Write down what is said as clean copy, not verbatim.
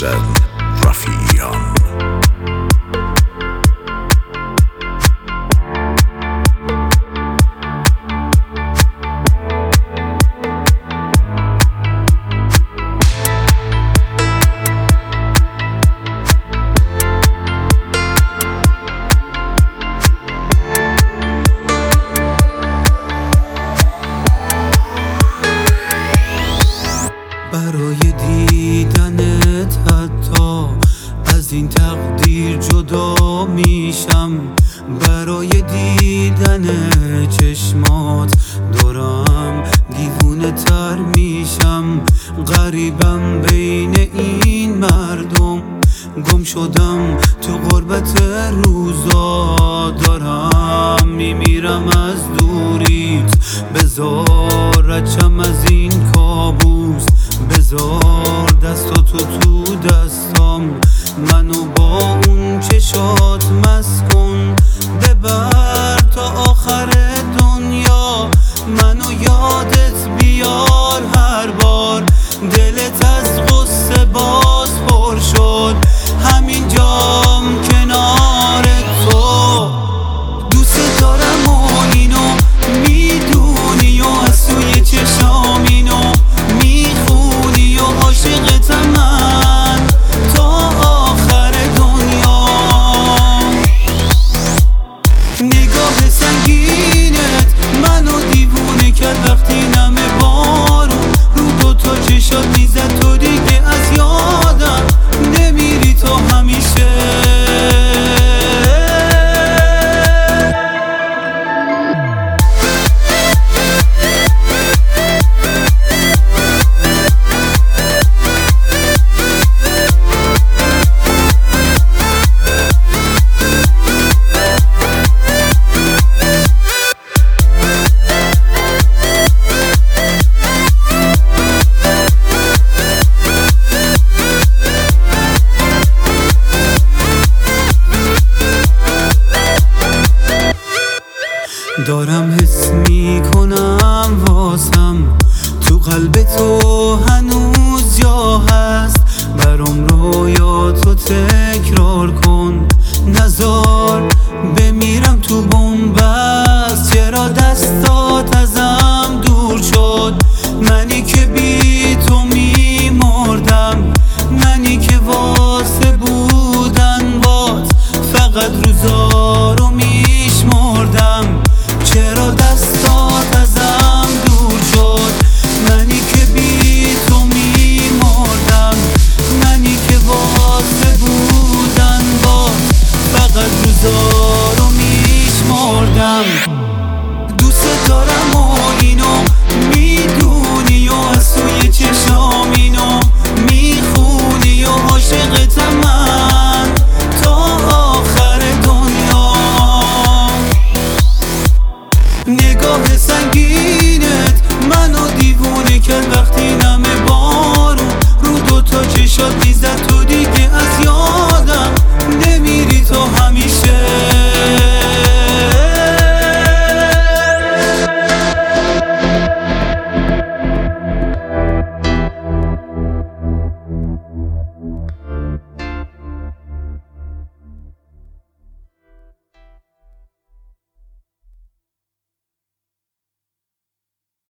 محسن رفیعیان. برای دیدنت حتی از این تقدیر جدا میشم، برای دیدن چشمات دارم دیوونه تر میشم. غریبم بین این مردم، گم شدم تو غربت روزا، دارم میمیرم از دوریت. بذار رچم از این کابوس، بذار دستاتو تو دستام، منو با اون چشات مست کن. ببر تا آخر دنیا، منو یادت بیار هر بار. دلت از غصه باز پر شد، همین جام کنار تو. دوست دارم و اینو میدونی و از توی چشام اینو میخونی و عاشقتم من تا آخر دنیا. نگاه سنگینت منو دیوونه کرد وقتی نمه بارون رو دوتا چشات میزد. تو دیگه از یادم نمیری تو همیشه. دارم حس میکنم واسم تو قلب تو هنوز جا هست. برام رویاتو تکرار کن، نزار بمیرم تو بنبست. چرا دستا